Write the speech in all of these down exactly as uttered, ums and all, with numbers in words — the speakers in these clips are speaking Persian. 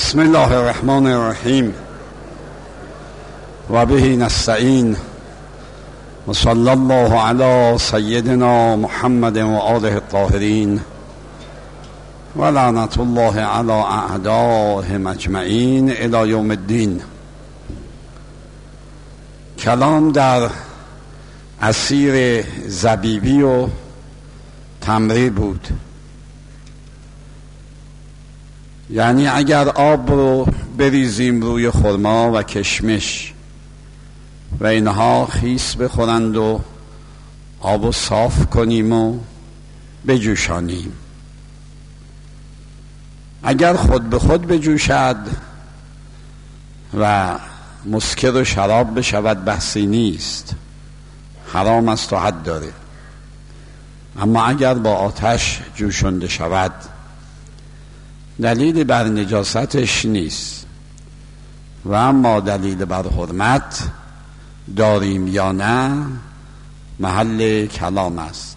بسم الله الرحمن الرحیم و به نستعین و صلی الله علی سیدنا محمد و آله الطاهرین و لعنت الله علی اعدائهم اجمعین الی یوم الدین. کلام در عصیر زبیبی و تمری بود. یعنی اگر آب رو بریزیم روی خرما و کشمش و اینها خیس بخورند و آب رو صاف کنیم و بجوشانیم، اگر خود به خود بجوشد و مسکر و شراب بشود بحثی نیست، حرام است و حد داره. اما اگر با آتش جوشانده شود دلیل بر نجاستش نیست، و اما دلیل بر حرمت داریم یا نه محل کلام است.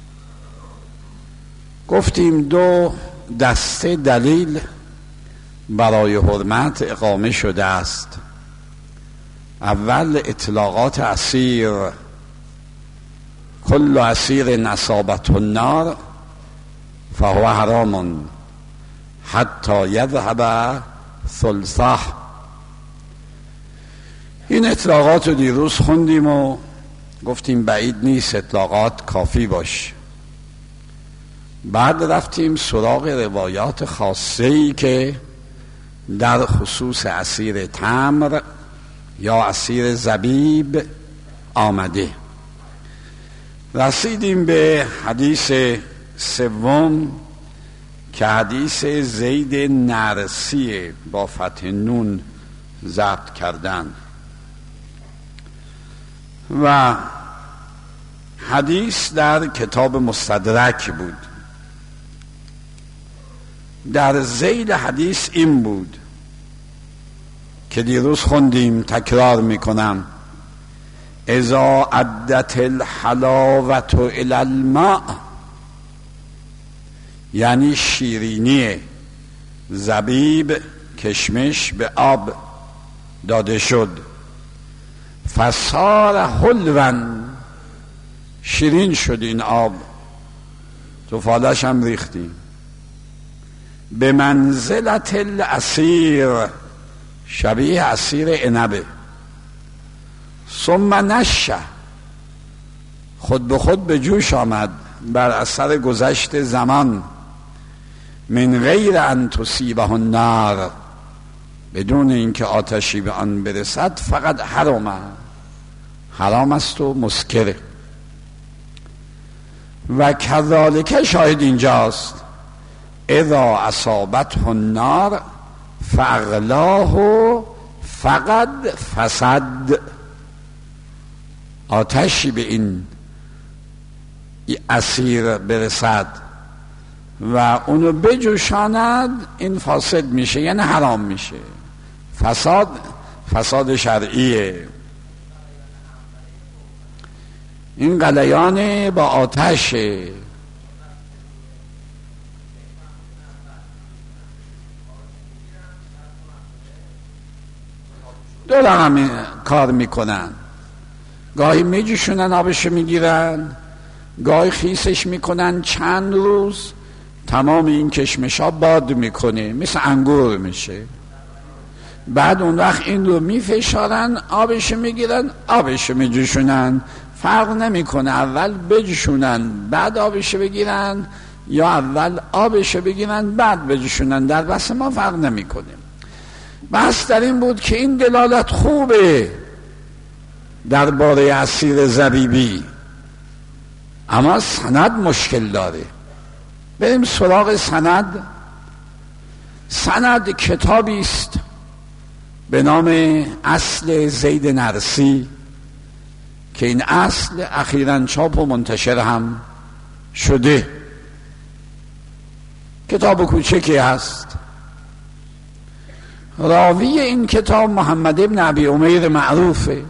گفتیم دو دسته دلیل برای حرمت اقامه شده است. اول اطلاقات اسیر، کل اسیر اصابته النار فهو حرام حتی یذهب ثلثه. این اطلاقات رو دیروز خوندیم و گفتیم بعید نیست اطلاقات کافی باش. بعد رفتیم سراغ روایات خاصه‌ای که در خصوص اسیر تمر یا اسیر زبیب آمده. رسیدیم به حدیث سوم که حدیث زید نرسی با فتح نون ضبط کردن و حدیث در کتاب مستدرک بود. در ذیل حدیث این بود که دیروز خوندیم، تکرار میکنم: اذا عدت الحلاوة الی الماء، یعنی شیرینی زبیب کشمش به آب داده شد، فصار حلوا، شیرین شد این آب، تو فالش هم ریختیم، به منزلت العصیر، شبیه عصیر عنبه، ثم نشه، خود به خود به جوش آمد بر اثر گذشت زمان، من غیر ان تصیبه النار، بدون اینکه آتشی به آن برسد، فقط حرام، حرام است و مسکره. و کذالک، شاهد اینجاست: اذا اصابته النار فاغلاه فقد فسد، آتشی به این اسیر برسد و اونو بجوشاند، این فاسد میشه، یعنی حرام میشه. فساد فساد شرعیه. این قلیان با آتشه. دو رقم کار میکنن، گاهی میجوشونن آبش میگیرن، گاهی خیسش میکنن، چند روز تمام این کشمش ها باد میکنه، مثل انگور میشه. بعد اون وقت این رو میفشارن، آبش میگیرن، آبش میجوشونن. فرق نمیکنه اول بجوشونن بعد آبش بگیرن یا اول آبش بگیرن بعد بجوشونن، در بحث ما فرق نمیکنه. بحث در این بود که این دلالت خوبه درباره اسیر زبیبی، اما سند مشکل داره. بریم سراغ سند. سند کتابی است به نام اصل زید نرسی که این اصل اخیراً چاپ و منتشر هم شده. کتاب کوچکی هست. راوی این کتاب محمد ابن ابی امیر معروفه،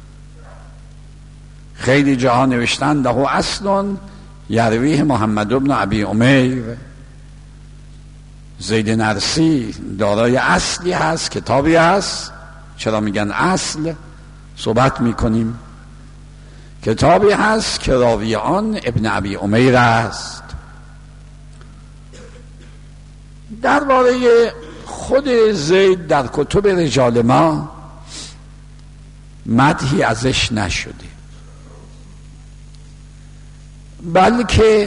خیلی جاها نوشتن له اصل یرویه محمد ابن ابی امیر، زید نرسی دارای اصلی هست، کتابی هست. چرا میگن اصل؟ صحبت میکنیم. کتابی هست که راوی آن ابن ابی امیر است. درباره خود زید در کتب رجال ما مدحی ازش نشده، بلکه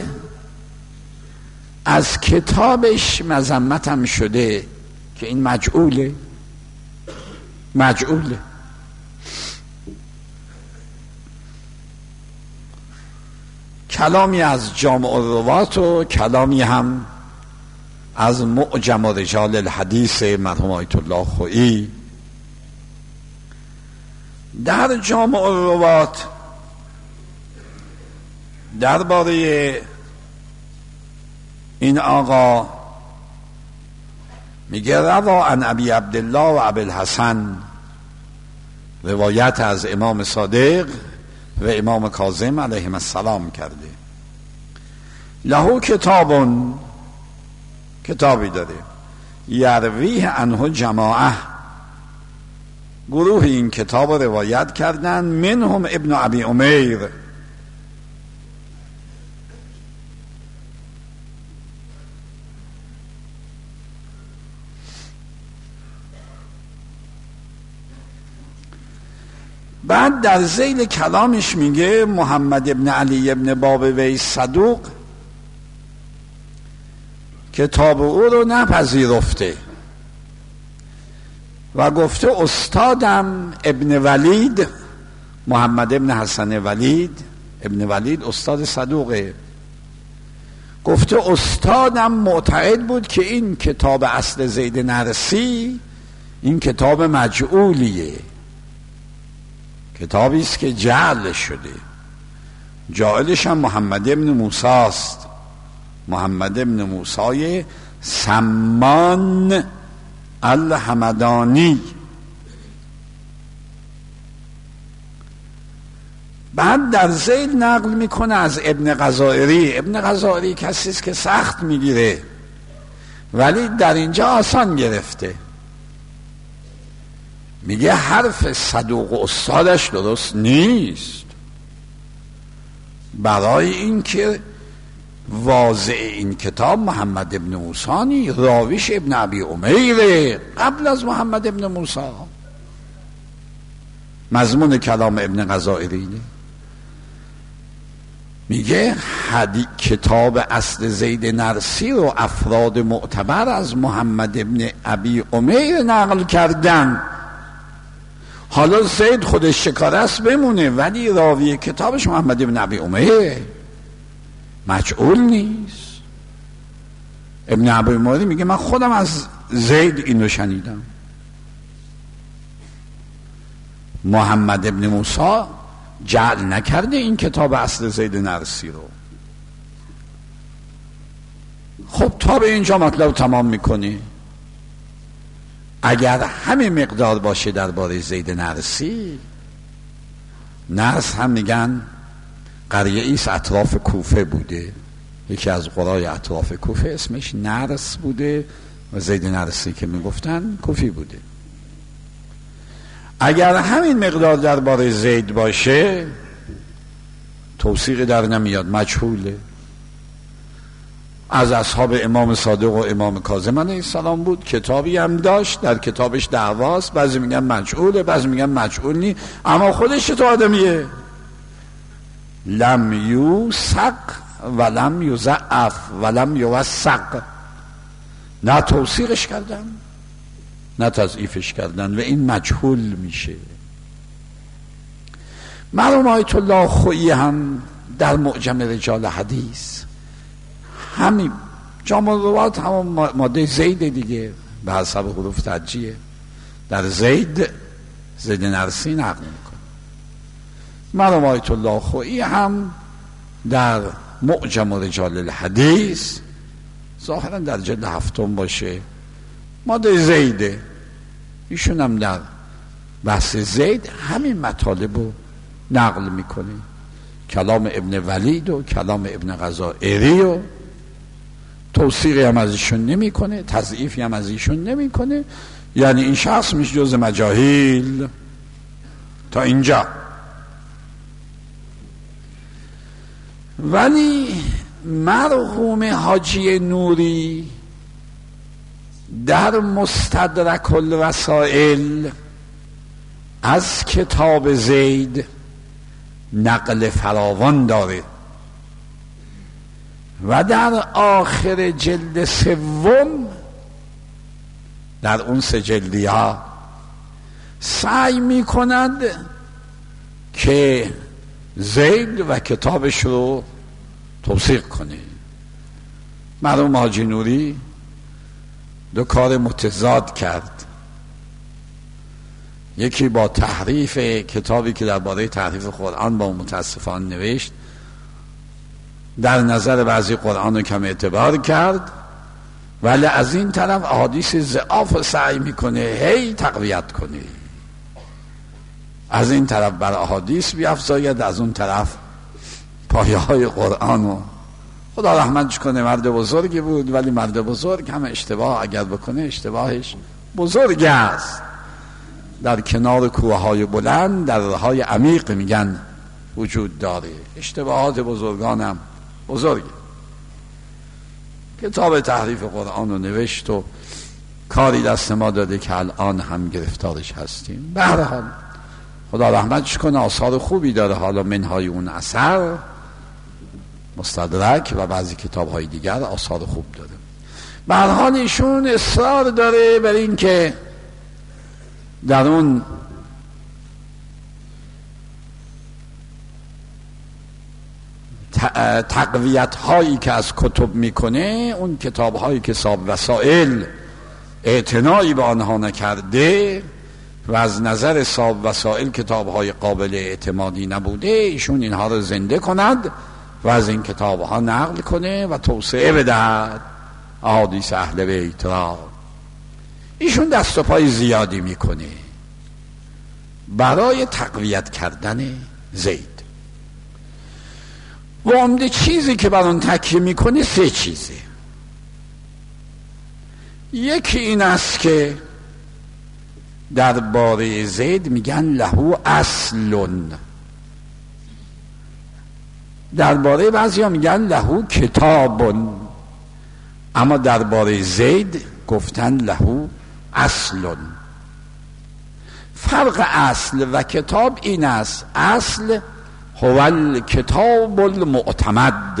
از کتابش مذمت هم شده که این مجعوله مجعوله کلامی از جامع الروات و کلامی هم از معجم رجال الحدیث مرحوم آیت الله خویی. در جامع الروات درباره این آقا میگه روا عن ابی عبدالله و ابی الحسن، روایت از امام صادق و امام کاظم علیهم السلام کرده. له کتابون، کتابی داره، یرویه عنه جماعه، گروه این کتاب روایت کردن، منهم ابن ابی امیر. بعد در ذیل کلامش میگه محمد ابن علی ابن بابویه صدوق کتاب او رو نپذیرفته و گفته استادم ابن ولید، محمد ابن حسن ولید، ابن ولید استاد صدوقه، گفته استادم معتقد بود که این کتاب اصل زید نرسی این کتاب مجعولیه، کتابی است که جعل شده، جاعلش هم محمد ابن موسی است، محمد ابن موسی سمان الحمدانی. بعد در ذیل نقل میکنه از ابن غزائری. ابن غزائری کسی است که سخت میگیره ولی در اینجا آسان گرفته. میگه حرف صدوق استادش درست نیست، برای اینکه واضع این کتاب محمد ابن موسی، راویش ابن ابی امیر قبل از محمد ابن موسی. مضمون کلام ابن غزائری میگه حدی کتاب اصل زید نرسی و افراد معتبر از محمد ابن ابی امیر نقل کردن. حالا زید خودش شکارست بمونه ولی راوی کتابش محمد ابن ابی امیر مجعول نیست. ابن ابی امیر میگه من خودم از زید اینو شنیدم. محمد ابن موسی جعل نکرده این کتاب اصل زید نرسی رو. خب تا به اینجا مطلب تمام میکنی. اگر همه مقدار باشه درباره زید نرسی، نرس هم میگن قریه ایست اطراف کوفه بوده، یکی از قرای اطراف کوفه اسمش نرس بوده و زید نرسی که میگفتن کوفی بوده. اگر همین مقدار درباره زید باشه توثیق در نمیاد، مجهوله. از اصحاب امام صادق و امام کاظم علیه السلام بود، کتابی هم داشت، در کتابش دعواست، بعضی میگن مجعوله بعضی میگن مجعول نی، اما خودش تو آدمیه. لم یوثق ولم یضعف ولم یوثق، نه توثیقش کردن نه تضعیفش کردن و این مجهول میشه. مرحوم آیت الله خویی هم در معجم رجال حدیث همین جامع الروات همون ماده زید دیگه به حسب حروف ترجیحه، در زید زید نرسی نقل میکنه. مرحوم آیت الله خویی هم در معجم رجال الحدیث ظاهرا در جلد هفتم باشه ماده زیده، ایشون هم در بحث زید همین مطالب رو نقل میکنه، کلام ابن ولید و کلام ابن غزائری و توصیقی هم از ایشون نمی کنه، تضعیفی هم از ایشون نمی کنه، یعنی این شخص میشه جز مجاهیل. تا اینجا. ولی مرحوم حاجی نوری در مستدرک الرسائل از کتاب زید نقل فراوان داره و در آخر جلد سوم در اون سه جلدی ها سعی می کند که زید و کتابش رو توثیق کنه. مرحوم حاجی نوری دو کار متضاد کرد. یکی با تحریف کتابی که درباره تحریف قرآن با متاسفانه نوشت، در نظر بعضی قرآن رو کم اعتبار کرد، ولی از این طرف احادیث ضعاف سعی میکنه هی تقویت کنه. از این طرف بر احادیث بیفزاید، از اون طرف پایه های قرآن رو. خدا رحمتش کنه، مرد بزرگی بود، ولی مرد بزرگ هم اشتباه اگر بکنه اشتباهش بزرگ است. در کنار کوه های بلند در های عمیق میگن وجود داره. اشتباهات بزرگانم بزرگه. کتاب تحریف قرآن رو نوشت و کاری دست ما داده که الان هم گرفتارش هستیم. به هر حال خدا رحمتش کنه، آثار خوبی داره. حالا منهای اون اثر مستدرک و بعضی کتاب های دیگر آثار خوب داره. به هر حال ایشون اصرار داره بر این که در اون تقویت هایی که از کتب میکنه، اون کتاب هایی که صاحب وسائل اعتنایی به آنها نکرده و از نظر صاحب وسائل کتاب های قابل اعتمادی نبوده، ایشون اینها رو زنده کند و از این کتاب ها نقل کنه و توسعه بدهد احادیث اهل بیت را. ایشون دست و پای زیادی میکنه برای تقویت کردن زید و عمده چیزی که بر اون تکیه میکنه سه چیزه. یکی این است که درباره زید میگن لهو اصلون، درباره بعضی ها میگن لهو کتابون، اما درباره زید گفتن لهو اصلون. فرق اصل و کتاب این است: اصل هو الکتاب المعتمد،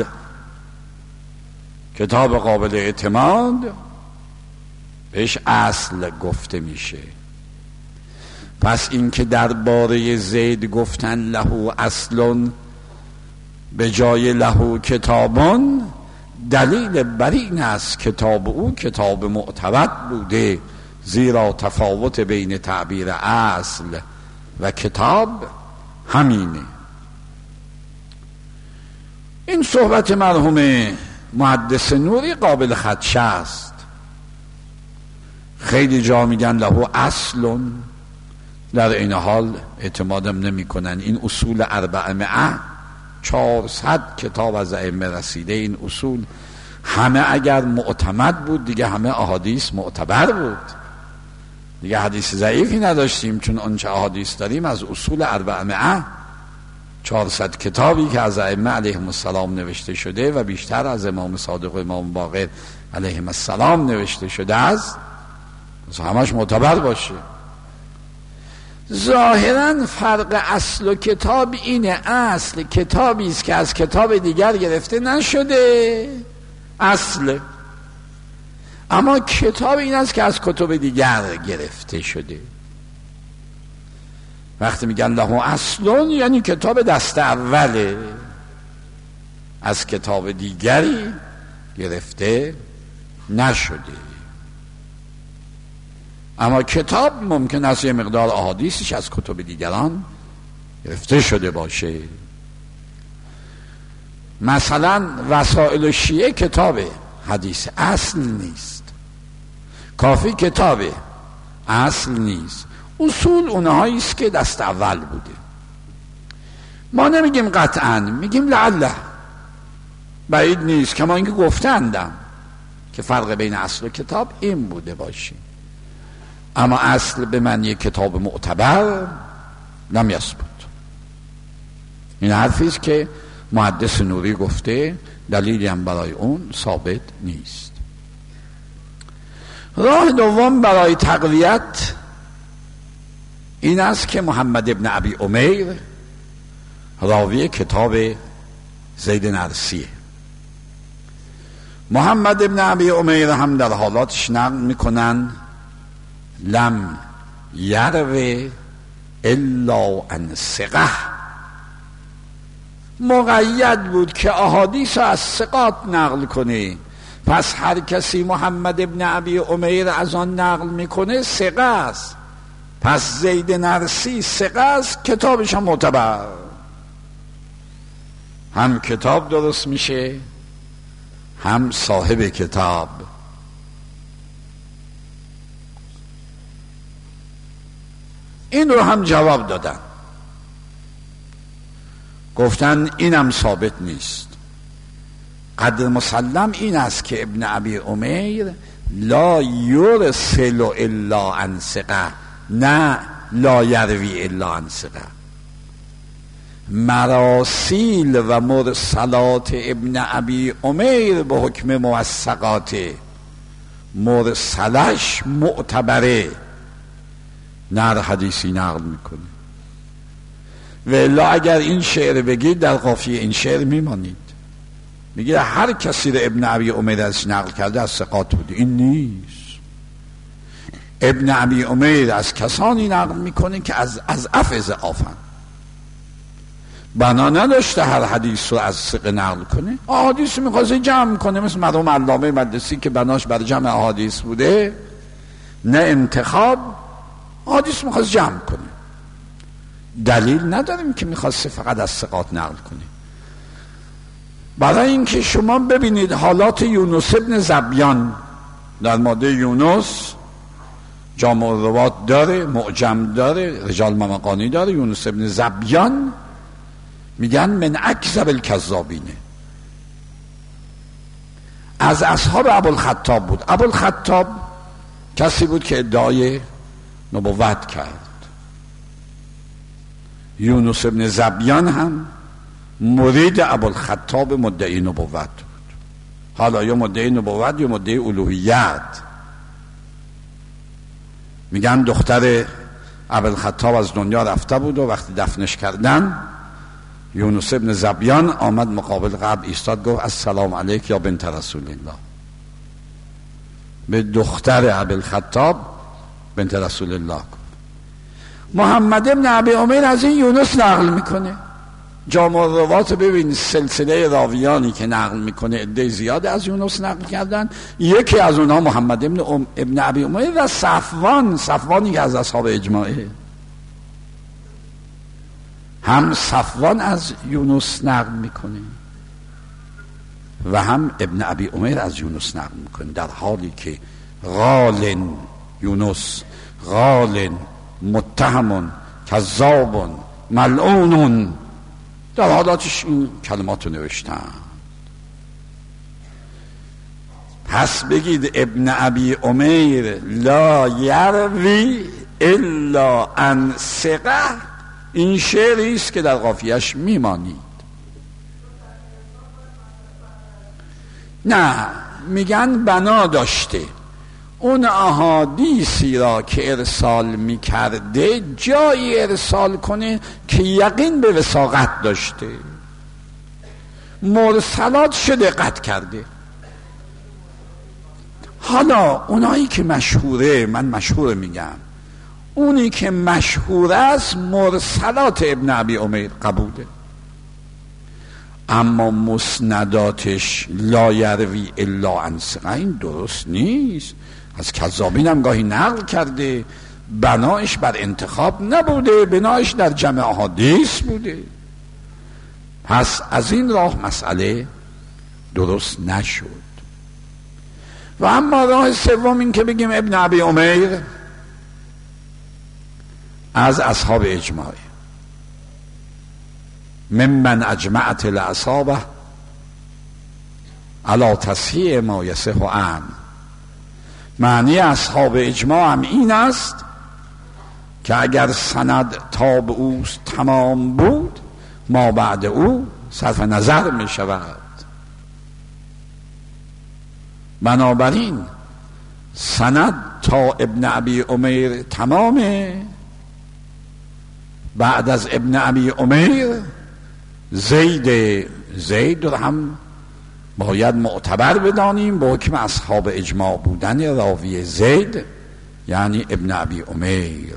کتاب قابل اعتماد بهش اصل گفته میشه. پس این که درباره زید گفتن لهو اصلون به جای لهو کتابون، دلیل بر این است کتاب او کتاب معتمد بوده، زیرا تفاوت بین تعبیر اصل و کتاب همینه. این صحبت مرحوم محدث نوری قابل خدشه است. خیلی جا میگن لهو اصلون، در این حال اعتمادم نمی کنن. این اصول اربعمائه چهارصد کتاب از ائمه رسیده، این اصول همه اگر معتمد بود دیگه همه احادیث معتبر بود، دیگه حدیث ضعیفی نداشتیم، چون آنچه احادیث داریم از اصول اربعمائه چهارصد کتابی که از ائمه علیهم السلام نوشته شده و بیشتر از امام صادق و امام باقر علیهم السلام نوشته شده است، همش معتبر باشه. ظاهرا فرق اصل و کتاب اینه: اصل کتابی است که از کتاب دیگر گرفته نشده، اصل، اما کتاب این است که از کتب دیگر گرفته شده. وقتی میگن له اصلون یعنی کتاب دست اوله، از کتاب دیگری گرفته نشده. اما کتاب ممکن است یه مقدار احادیثش از کتب دیگران گرفته شده باشه. مثلا وسائل شیعه کتاب حدیث اصل نیست، کافی کتاب اصل نیست، اصول اونهایی است که دست اول بوده. ما نمیگیم قطعا، میگیم لعله، بعید نیست، کما اینکه گفتندم که فرق بین اصل و کتاب این بوده باشه. اما اصل به معنی کتاب معتبر لم یثبت. این حرفی است که محدث نوری گفته، دلیلی هم برای اون ثابت نیست. راه دوم برای تقویت این است که محمد ابن ابی امیر راوی کتاب زید نرسیه. محمد ابن ابی امیر هم در حالاتش نقل میکنن لم یروی الا عن ثقه، مقید بود که احادیث از ثقات نقل کنه. پس هر کسی محمد ابن ابی امیر از آن نقل میکنه ثقه است. پس زید نرسی ثقه است، کتابش هم معتبر، هم کتاب درست میشه هم صاحب کتاب. این رو هم جواب دادن، گفتن اینم ثابت نیست. قدر مسلم این است که ابن ابی امیر لا یرسل الا عن ثقه، نه لا یروی الا عن ثقه. مراسیل و مرسلات ابن ابی امیر به حکم موثقات، مرسلش معتبره، نه حدیثی نقل میکنه. و الا اگر این شعر بگید در قافیه این شعر میمانید، میگه هر کسی رو ابن ابی امیر ازش نقل کرده از ثقات بوده. این نیست. ابن ابی امیر از کسانی نقل میکنه که از از افز آفن، بنا نداشته هر حدیث رو از ثقه نقل کنه. احادیث میخواسته جمع کنه، مثل مرحوم علامه مقدسی که بناش بر جمع احادیث بوده، نه انتخاب، احادیث میخواست جمع کنه. دلیل نداریم که میخواسته فقط از ثقات نقل کنه. برای اینکه شما ببینید حالات یونس ابن زبیان در ماده یونس جامع الروات داره، معجم داره، رجال ممقانی داره. یونس ابن زبیان میگن من اکذب الکذابینه، از اصحاب ابوالخطاب بود. ابوالخطاب کسی بود که ادعای نبوت کرد. یونس ابن زبیان هم مرید ابوالخطاب مدعی نبوت بود. حالا یا مدعی نبوت یا مدعی الوهیت. میگن دختر ابوالخطاب از دنیا رفته بود و وقتی دفنش کردن یونس ابن زبیان آمد مقابل قبر ایستاد، گفت السلام علیک یا بنت رسول الله، به دختر ابوالخطاب بنت رسول الله گفت. محمد ابن ابی امیر از این یونس نقل میکنه. جامع الروات ببین، سلسله راویانی که نقل میکنه عده زیاده از یونس نقل کردن. یکی از اونها محمد ابن ام ابن ابی امیر و صفوان، صفوانی که از اصحاب اجماعه، هم صفوان از یونس نقل میکنه و هم ابن ابی امیر از یونس نقل میکنه، در حالی که غالن یونس، غالن متهم کذاب ملعون، در حالاتش این کلمات رو نوشتن. پس بگید ابن ابی امیر لا یروی الا عن ثقه، این شعری است که در قافیه‌اش میمانید. نه، میگن بنا داشته اون احادیثی را که ارسال میکرده جایی ارسال کنه که یقین به وثاقت داشته. مرسلات شده دقت کرده. حالا اونایی که مشهوره، من مشهور میگم، اونی که مشهور است مرسلات ابن ابی امیر قبوله، اما مسنداتش لا یروی الا عن ثقه، این درست نیست. از کذابین هم گاهی نقل کرده، بنایش بر انتخاب نبوده، بنایش در جمع احادیث بوده. پس از این راه مسئله درست نشد. و اما راه سوم این که بگیم ابن ابی امیر از اصحاب اجماع، ممن اجمعت الاصابه علی تصحیح ما یصح عن. معنی اصحاب اجماع هم این است که اگر سند تا به او تمام بود، ما بعد او صرف نظر می شود. بنابراین سند تا ابن ابی عمیر تمامه، بعد از ابن ابی عمیر زید زید رو هم باید معتبر بدانیم با حکم اصحاب اجماع بودن راوی زید، یعنی ابن ابی عمیر.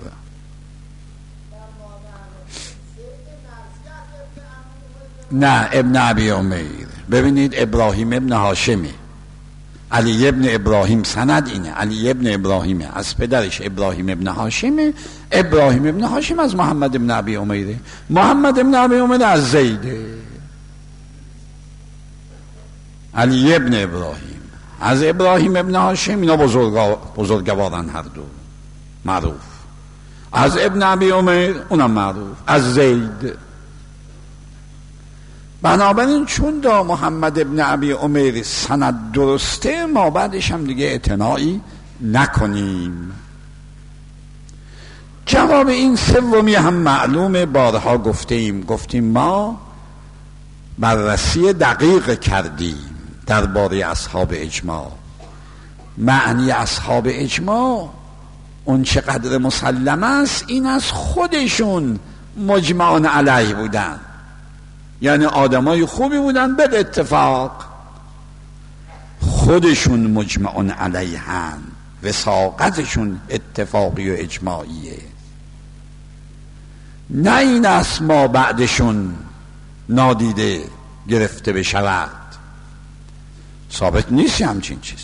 نه ابن ابی عمیر. ببینید ابراهیم ابن هاشمی، علی ابن ابراهیم سند اینه، علی ابن ابراهیم از پدرش ابراهیم ابن هاشمی، ابراهیم ابن هاشم از محمد ابن ابی عمیره، محمد ابن ابی عمیر از زیده، علی ابن ابراهیم از ابراهیم ابن هاشم، اینا بزرگوارن هر دو معروف، از ابن ابی عمیر اونم معروف، از زید. بنابراین چون دا محمد ابن ابی عمیر سند درسته، ما بعدش هم دیگه اعتنایی نکنیم. جواب این سومی هم معلومه، بارها گفته ایم، گفتیم ما بررسی دقیق کردیم درباره اصحاب اجماع. معنی اصحاب اجماع اون چقدر مسلم است این از خودشون مجمعون علیه بودن، یعنی آدمای خوبی بودن به اتفاق، خودشون مجمعون علیهن، وثاقتشون اتفاقی و اجماعیه. نه این است ما بعدشون نادیده گرفته بشود، ثابت نیست همچین چیزی.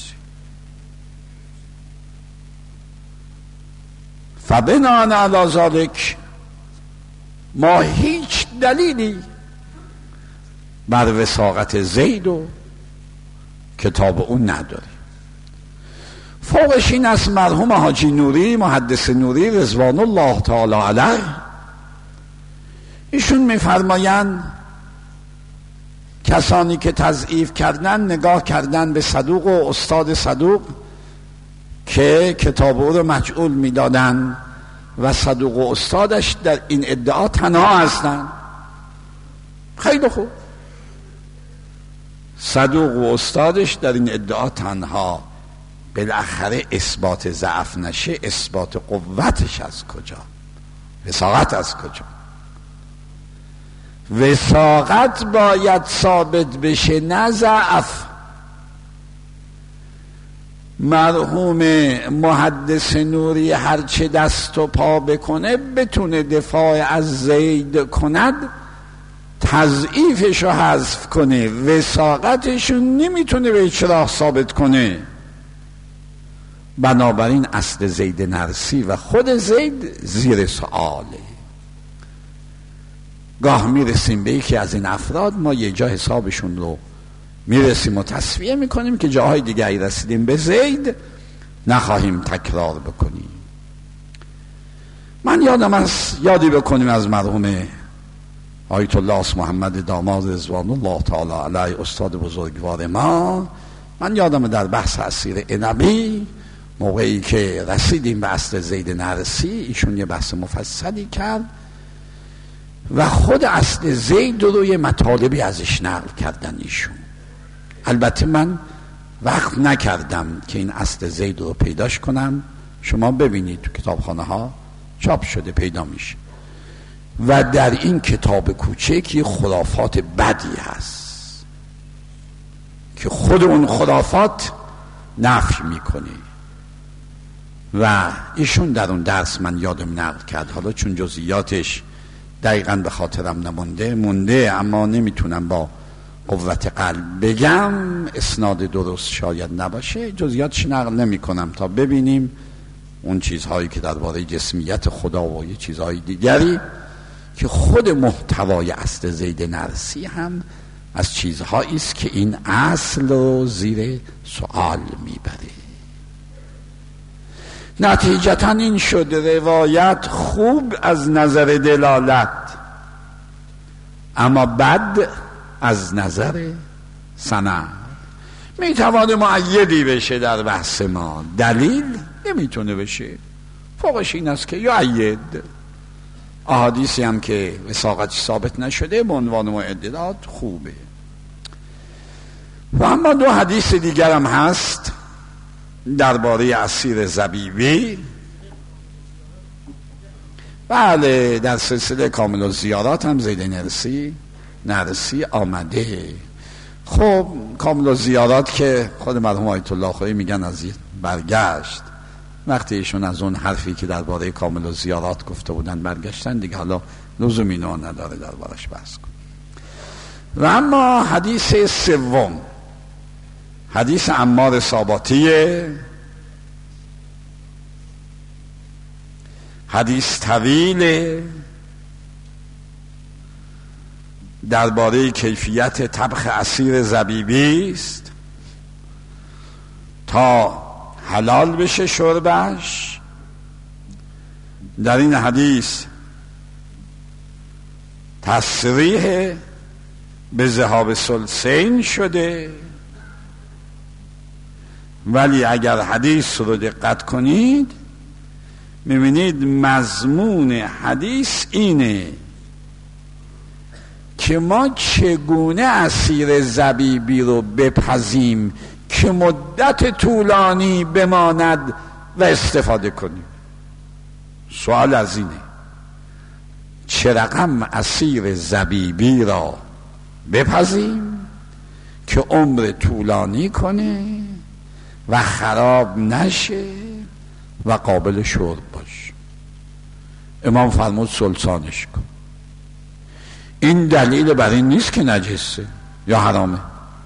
فبناء علی ذلک ما هیچ دلیلی بر وثاقت زید و کتاب اون نداریم. فوقش این از مرحوم حاجی نوری، محدث نوری رضوان الله تعالی علیه، ایشون میفرمایند کسانی که تضعیف کردن نگاه کردن به صدوق و استاد صدوق که کتاب او رو مجعول میدادن و صدوق و استادش در این ادعا تنها هستند. خیلی خوب، صدوق و استادش در این ادعا تنها، بالاخره اثبات ضعف نشه، اثبات قوتش از کجا؟ وثاقت از کجا؟ وثاقت باید ثابت بشه نه ضعف. مرحوم محدث نوری هرچه دست و پا بکنه بتونه دفاع از زید کند، تضعیفش رو حذف کنه، وثاقتش رو نمیتونه به هیچ راه ثابت کنه. بنابراین اصل زید نرسی و خود زید زیر سؤاله. گاه میرسیم به یکی از این افراد، ما یه جا حسابشون رو میرسیم و تصفیه میکنیم که جاهای دیگری رسیدیم به زید نخواهیم تکرار بکنیم. من یادم از یادی بکنیم از مرحوم آیت الله محمد داماد رضوان الله تعالی علیه، استاد بزرگوار ما. من یادم در بحث اسیر عنبی موقعی که رسیدیم به اصل زید نرسی، ایشون یه بحث مفصلی کرد و خود اصل زید رو یه مطالبی ازش نقل کردن ایشون. البته من وقت نکردم که این اصل زید رو پیداش کنم، شما ببینید تو کتابخانه ها چاپ شده، پیدا میشه. و در این کتاب کوچکی خرافات بدی هست که خود اون خرافات نفی میکنه و ایشون در اون درس من یادم نقل کرد. حالا چون جزئیاتش دقیقاً به خاطرم نمونده مونده اما نمیتونم با قوت قلب بگم، اسناد درست شاید نباشه، جزئیاتش نقل نمی کنم تا ببینیم اون چیزهایی که درباره جسمیت خدا و یه چیزهای دیگری که خود محتوای اصل زید نرسی هم از چیزهایی است که این اصل رو زیر سوال میبره. نتیجتا این شد روایت خوب از نظر دلالت اما بد از نظر سند. میتواند معیدی بشه در بحث ما، دلیل نمیتونه بشه. فوقش این است که یعید احادیثی هم که وثاقتش ثابت نشده به عنوان معددات خوبه. و اما دو حدیث دیگر هم هست درباره اسیر زبیبی. بله در سلسله کامل الزیارات هم زید نرسی نرسی آمده. خب کامل الزیارات که خود مرحوم آیت الله خویی میگن از برگشت، وقتی ایشون از اون حرفی که درباره کامل الزیارات گفته بودن برگشتن دیگه، حالا لزومی اینو نداره دربارش بحث کن. و اما حدیث سوم حدیث عمار ساباتیه، حدیث طویل درباره کیفیت طبخ اسیر زبیبی است تا حلال بشه شربش. در این حدیث تصریح به ذهاب ثلثین شده، ولی اگر حدیث رو دقت کنید میبینید مضمون حدیث اینه که ما چگونه اسیر زبیبی رو بپزیم که مدت طولانی بماند و استفاده کنیم. سوال از اینه چه رقم اسیر زبیبی را بپزیم که عمر طولانی کنه و خراب نشه و قابل شرب باشه. امام فرمود سلطانش کن. این دلیل بر این نیست که نجسه یا حرامه.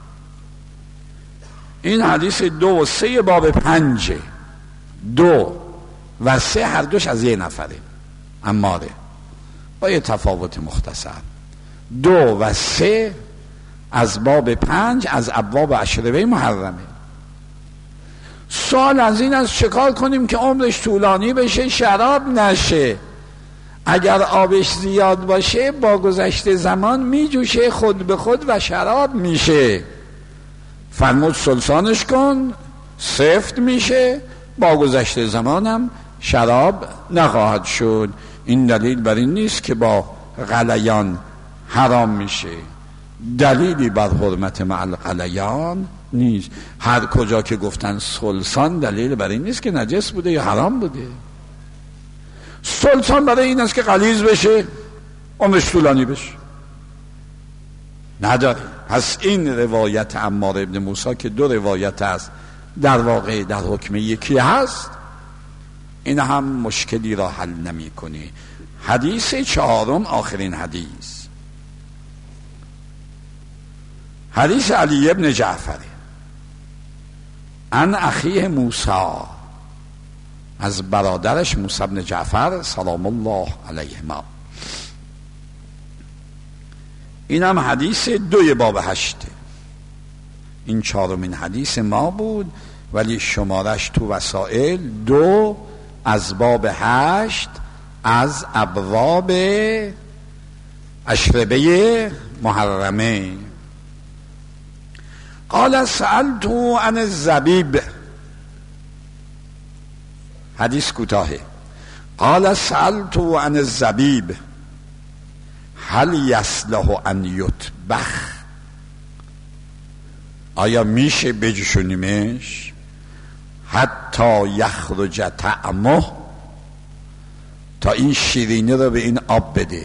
این حدیث دو و سه باب پنجه، دو و سه هر دوش از یه نفره عماره با یه تفاوت مختصر. دو و سه از باب پنج از ابواب اشربه محرمه. سوال از این است چکار کنیم که عمرش طولانی بشه شراب نشه؟ اگر آبش زیاد باشه با گذشت زمان میجوشه خود به خود و شراب میشه. فرمود سلطانش کن، سفت میشه، با گذشت زمانم شراب نخواهد شد. این دلیل بر این نیست که با غلیان حرام میشه، دلیلی بر حرمت مع الغلیان نیست. هر کجا که گفتن سلطان دلیل بر این نیست که نجس بوده یا حرام بوده. سلطان برای این است که غلیظ بشه، عمرش طولانی بشه، نداره. پس این روایت عمار ابن موسی که دو روایت است در واقع در حکم یکی هست، این هم مشکلی را حل نمی کنه. حدیث چهارم آخرین حدیث، حدیث علی ابن جعفر عن اخیه موسی، از برادرش موسی ابن جعفر سلام الله علیهما. این هم حدیث دوی باب هشته. این چهارمین حدیث ما بود ولی شمارش تو وسائل دو از باب هشت از ابواب اشربه محرمه. قال سألت عن الزبیب، حدیث کوتاهه. قال سألت عن الزبیب هل یصلح ان یطبخ، آیا میشه بجوشونیمش حتی یخرج طعمه، تا این شیرینی رو به این آب بده.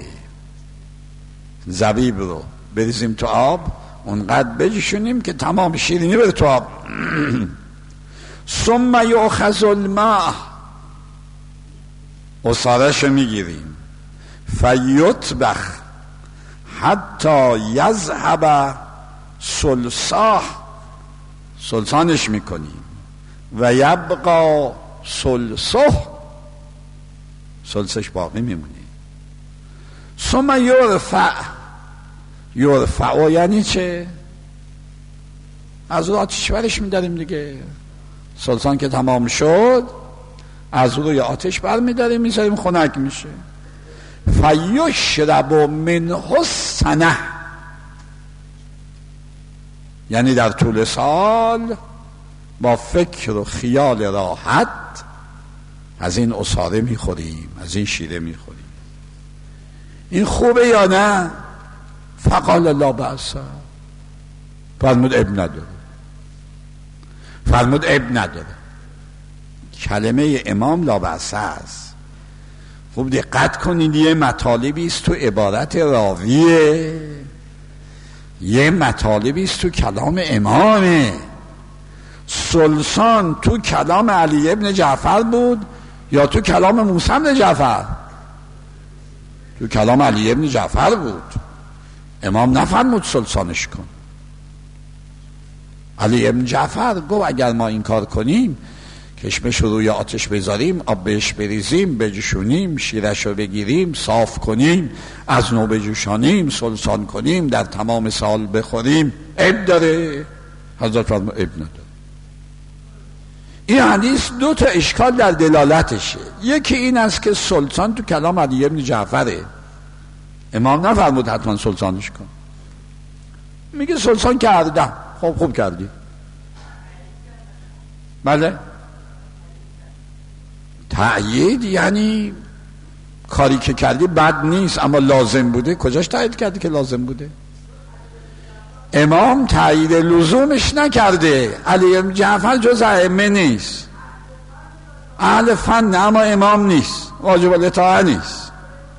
زبیب رو بریزیم تو آب اونقدر بجوشونیم که تمام شیرینی بره تو آب. ثم یؤخذ الماء، اصارش رو میگیریم، فیطبخ حتی یذهب سلساه، سلطانش میکنیم، و یبقا سلسه، سلسش باقی میمونه. ثم یرفع، یرفع یعنی چه؟ از رو آتش برش میداریم دیگه. سلطان که تمام شد از روی آتش بر میداریم میذاریم خنک میشه. فیشرب منه السنه، یعنی در طول سال با فکر و خیال راحت از این عصاره میخوریم، از این شیره میخوریم. این خوبه یا نه؟ فقال لا بأس. فرمود اب نداره، فرمود اب نداره. کلمه امام لا بأس است. خوب دقت کنید، یه مطالبی است تو عبارت راویه، یه مطالبی است تو کلام امامه. سلسان تو کلام علی ابن جعفر بود یا تو کلام موسی ابن جعفر؟ تو کلام علی ابن جعفر بود. امام نفرمود سلسانش کن. علی ابن جعفر گفت اگر ما این کار کنیم، کشمش رو روی آتش بذاریم، آب بهش بریزیم، بجوشونیم، شیرش رو بگیریم، صاف کنیم، از نو بجوشانیم، سلسان کنیم، در تمام سال بخوریم، عیب داره؟ حضرت فرمود عیب نداره. این حدیث دو تا اشکال در دلالتشه. یکی این است که سلطان تو کلام علی ابن جعفره، امام نفرمود حتما سلطانش کن. میگه سلطان کردم، خب خوب کردی. بله، تأیید یعنی کاری که کردی بد نیست، اما لازم بوده. کجاش تأیید کردی که لازم بوده؟ امام تأیید لزومش نکرده. علی ابن جعفر جز ائمه نیست، اهل فن، اما امام نیست، واجب الاطاعه نیست.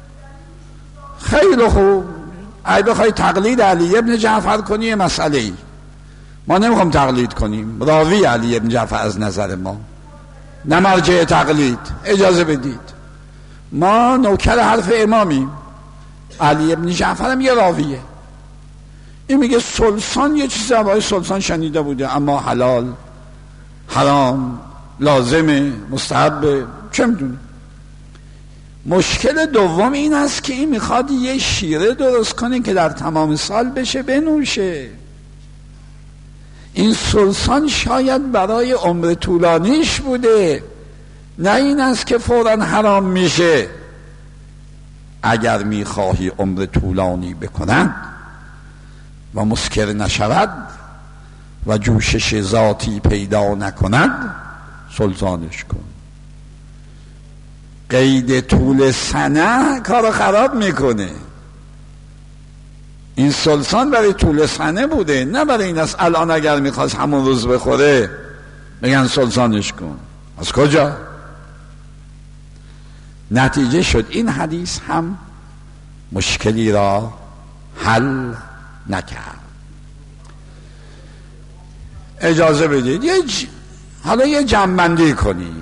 خیلی خوب، اگه بخوای تقلید علی ابن جعفر کنی مسئله ای، ما نمیخوام تقلید کنیم راوی علی ابن جعفر از نظر ما، نه مرجع تقلید، اجازه بدید. ما نوکر حرف امامیم. علی ابن جعفر هم یه راویه. این میگه سلسان یه چیز برای سلسان شنیده بوده، اما حلال، حرام، لازمه، مستحبه، چه میدونه. مشکل دوم این است که این میخواد یه شیره درست کنه که در تمام سال بشه بنوشه. این سلسان شاید برای عمر طولانیش بوده، نه این است که فوراً حرام میشه. اگر میخواهی عمر طولانی بکنن و مسکر نشود و جوشش ذاتی پیدا نکند، سلطانش کن. قید طول سنه کارو خراب میکنه. این سلطان برای طول سنه بوده، نه برای این است الان اگر میخواست همون روز بخوره بگن سلطانش کن. از کجا؟ نتیجه شد این حدیث هم مشکلی را حل نکرد. اجازه بدید یه ج... حالا یه جمع‌بندی کنیم.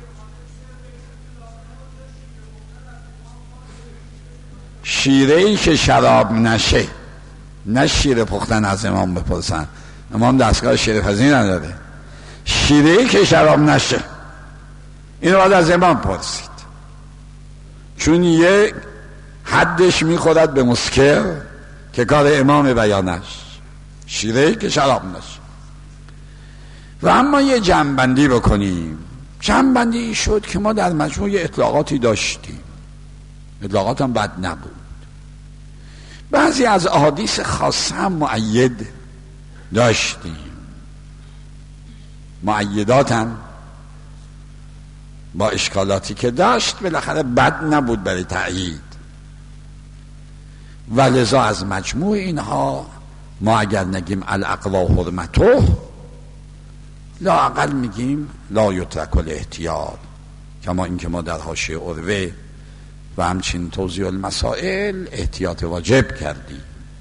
شیره‌ای که شراب نشه، نه شیره پختن از امام بپرسن، امام دستگاه شیره پزی نداره. شیره‌ای که شراب نشه، اینو باید از امام پرسید، چون یه حدش میخورد به مسکر که کار امام بیانش. شیره‌ای که شراب نشه. و اما یه جمع‌بندی بکنیم. جمع‌بندی شد که ما در مجموع اطلاقاتی داشتیم، اطلاقات هم بد نبود. بعضی از احادیث خاصه هم مؤید داشتیم، مؤیدات هم با اشکالاتی که داشت بالاخره بد نبود برای تأیید. و لذا از مجموع اینها ما اگر نگیم الاقوا حرمته، لااقل میگیم لا یترک الاحتیاط، کما اینکه ما در حاشیه عروه و همچنین توضیح المسائل احتیاط واجب کردیم.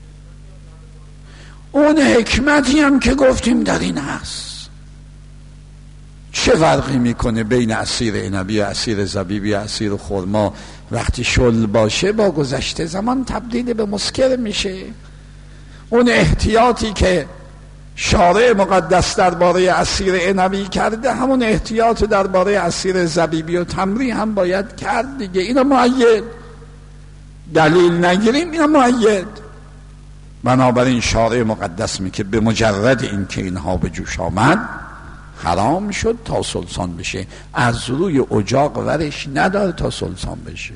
اون حکمتی هم که گفتیم در این هست. چه فرقی میکنه بین عصیر عنبی و عصیر زبیبی و عصیر خرما؟ وقتی شل باشه با گذشته زمان تبدیل به مسکر میشه. اون احتیاطی که شارع مقدس درباره عصیر عنبی کرده، همون احتیاط درباره عصیر زبیبی و تمری هم باید کرد دیگه. اینا مؤید، دلیل نگیریم، اینا مؤید. بنابراین شارع مقدس می که به مجرد این که اینها به جوش آمد حرام شد تا سلطان بشه. از روی اجاق ورش نداره تا سلطان بشه.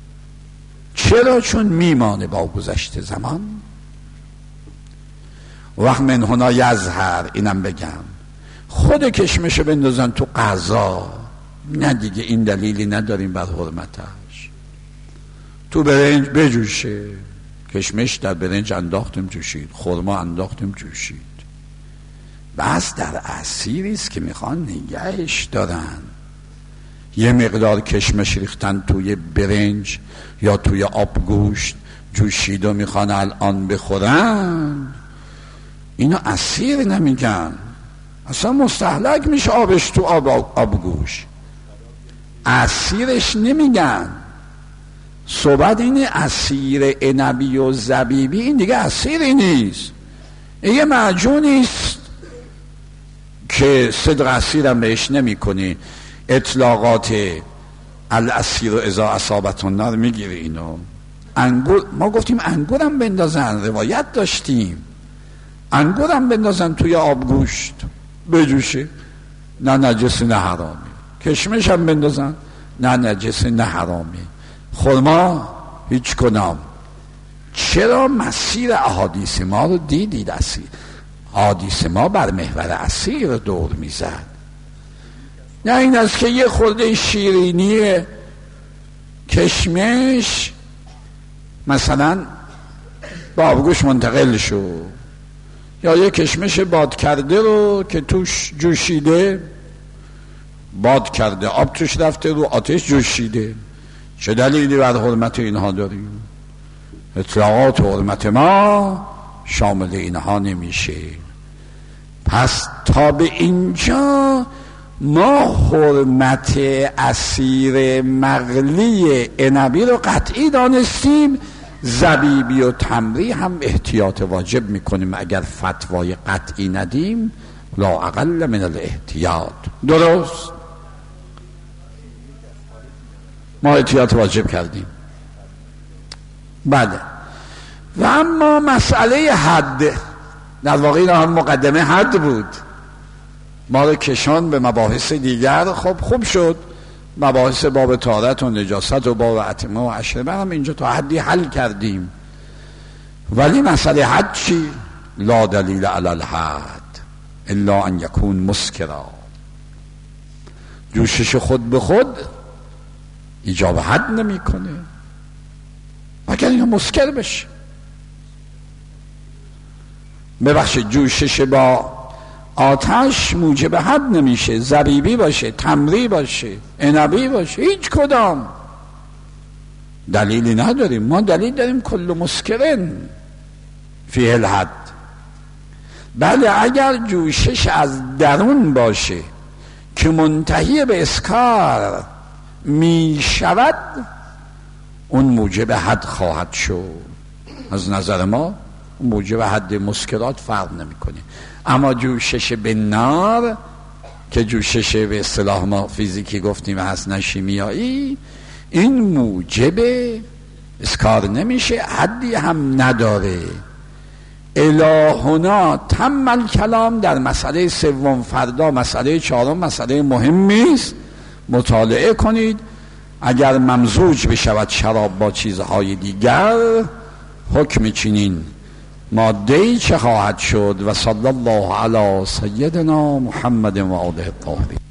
چرا؟ چون میمانه با گذشت زمان. وقت من هنا یظهر، اینم بگم خود کشمش بندازن تو غذا، نه دیگه این دلیلی نداریم بر حرمتش. تو برنج بجوشه، کشمش در برنج انداختیم جوشید، خرما انداختیم جوشید. بس در عصیری است که میخوان نگهش دارن. یه مقدار کشمش ریختن توی برنج یا توی آبگوشت جوشید و میخوان الان بخورن، اینو عصیر نمیگن، اصلا مستهلک میشه آبش تو آب آبگوش، عصیرش نمیگن. صحبت اینه عصیر عنبی و زبیبی، این دیگه عصیری نیست، این یه معجونیست که صدق عصیرم بهش نمی کنی. اطلاقات العصیر و اذا اصابت النار میگیره اینو. انگور، ما گفتیم انگورم بندازن، روایت داشتیم انگورم بندازن توی آبگوشت بجوشه، نه نجس نه حرامی. کشمش هم بندازن، نه نجس نه حرامی. خرما هیچ کنام. چرا مسیر احادیث ما رو دیدید؟ اسیر حادیث ما بر محور اسیر دور میزد. نه این است که یه خورده شیرینی کشمش مثلا با آبگوش منتقل شو، یا یه کشمش باد کرده رو که توش جوشیده، باد کرده آب توش رفته رو آتش جوشیده، چه دلیلی بر حرمت اینها داریم؟ اطلاقات حرمت ما شامل اینها نمیشه. پس تا به اینجا ما حرمت عصیر مغلی عنبی رو قطعی دانستیم، زبیبی و تمری هم احتیاط واجب میکنیم. اگر فتوای قطعی ندیم لا اقل من الاحتیاط. درست؟ ما احتیاط واجب کردیم. بله. و اما مسئله حد، در واقع این هم مقدمه حد بود، ما رو کشان به مباحث دیگر. خب خوب شد، مباحث باب طهارت و نجاست و باب اطعمه و اشربه هم اینجا تا حدی حل کردیم. ولی مسئله حد چی؟ لا دلیل علی الحد الا ان یکون مسکرا. جوشش خود به خود ایجاب حد نمی کنه مگر اینو مسکر بشه. ببخشید، جوشش با آتش موجب حد نمیشه، زبیبی باشه، تمری باشه، عنبی باشه، هیچ کدام دلیلی نداریم. ما دلیل داریم کل مسکرن فیه الحد. بله اگر جوشش از درون باشه که منتهی به اسکار می شود، اون موجب حد خواهد شد. از نظر ما موجب حد مسکرات فرق نمی کنه. اما جوشش به نار که جوشش به اصطلاح ما فیزیکی گفتیم هست، نه شیمیایی، این موجب اسکار نمیشه، حدی هم نداره. الهنا تم الکلام در مسئله سوم. فردا مسئله چهارم مسئله مهمی است، مطالعه کنید. اگر ممزوج بشود شراب با چیزهای دیگر، حکم چنین ماده‌ای چه خواهد شد؟ و صلی الله علی سیدنا محمد و آله الطاهرین.